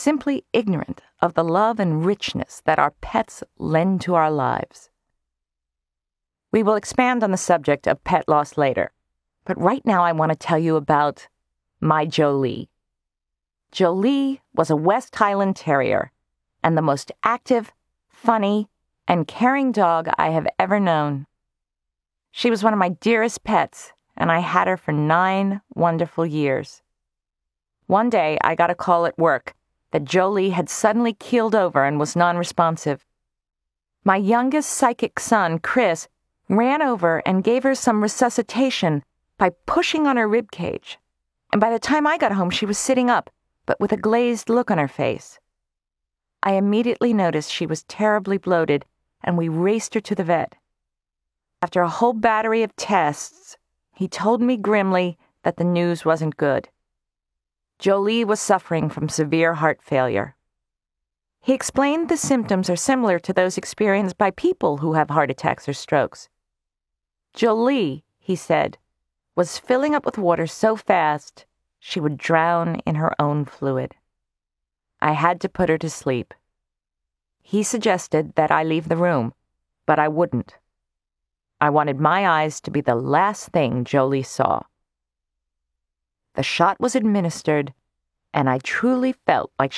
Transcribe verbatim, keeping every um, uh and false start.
simply ignorant of the love and richness that our pets lend to our lives. We will expand on the subject of pet loss later, but right now I want to tell you about my Jolie. Jolie was a West Highland Terrier and the most active, funny, and caring dog I have ever known. She was one of my dearest pets, and I had her for nine wonderful years. One day, I got a call at work that Jolie had suddenly keeled over and was non-responsive. My youngest psychic son, Chris, ran over and gave her some resuscitation by pushing on her rib cage, and by the time I got home, she was sitting up, but with a glazed look on her face. I immediately noticed she was terribly bloated, and we raced her to the vet. After a whole battery of tests, he told me grimly that the news wasn't good. Jolie was suffering from severe heart failure. He explained the symptoms are similar to those experienced by people who have heart attacks or strokes. Jolie, he said, was filling up with water so fast she would drown in her own fluid. I had to put her to sleep. He suggested that I leave the room, but I wouldn't. I wanted my eyes to be the last thing Jolie saw. The shot was administered, and I truly felt like